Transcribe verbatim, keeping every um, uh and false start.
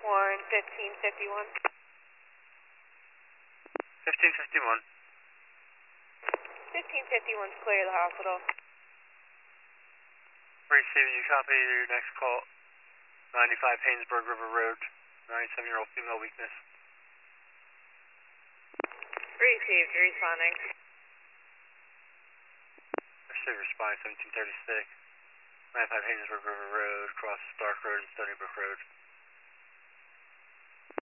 Warren, fifteen fifty-one. fifteen fifty-one. fifteen fifty-one's clear of the hospital. Receiving, you copy your next call. ninety-five Painesburg River Road, ninety-seven-year-old female weakness. Received, responding. Received, responding, seventeen thirty-six. ninety-five Painesburg River Road, across Stark Road and Stony Brook Road.